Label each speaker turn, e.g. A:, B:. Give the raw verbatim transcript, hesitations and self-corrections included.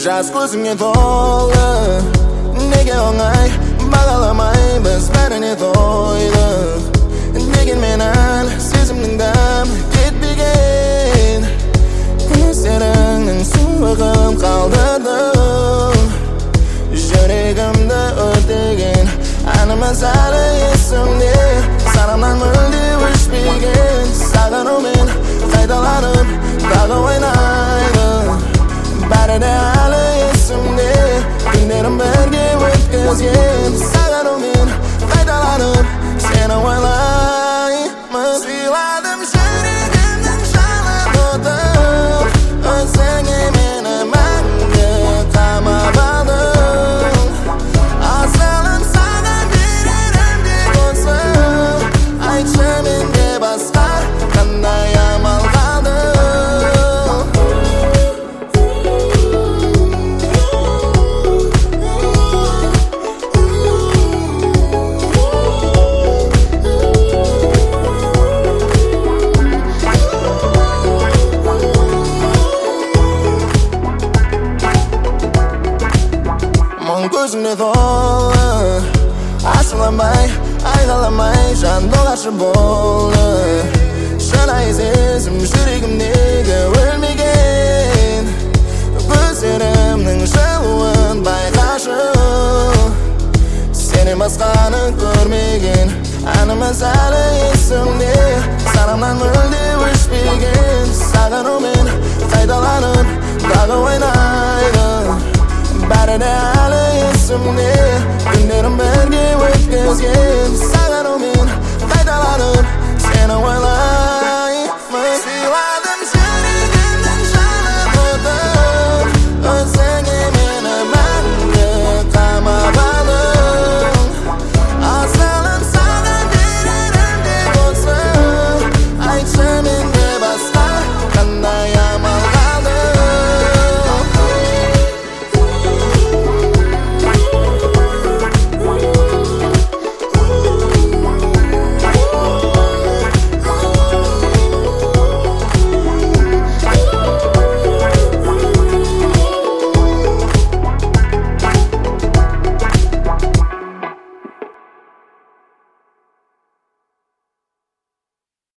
A: Жаз көзіңе толы, неге оңай бағаламай біз бәріне тойдық. Дегенменен сезімнің дәмі кетпеген, көздеріңнің суығын қалдырдым. Жүрегімді өртеген әніміз әлі есімде, санамнан мүлде өшпеген. Сағынумен қайталанып тағы ойнайды, бәрі де әлі есімде, күндерім бірге өткізген. Сағынумен қайталанып сені ойлаймын. Сыйладым жүрегімнің жалын отын, өзіңе мені мәңгі қамап алдың. Асылым саған берерім тек осы, айтшы менде басқа қандай амал қалды. Мұң көзіңде толы, ашуланбай, айғаламай жан доғашы болды. Шынайы сезім жүрегімдегі өлмеген, көздерімнің жылуын байқашы. Сенен басқаны көрмеген, әніміз әлі есімде, санамнан мүлде өшпеген. Сағынумен қайталанып тағы ойнайды, бәрі де әлі есімде, күндерім бірге өткізген. Сағынумен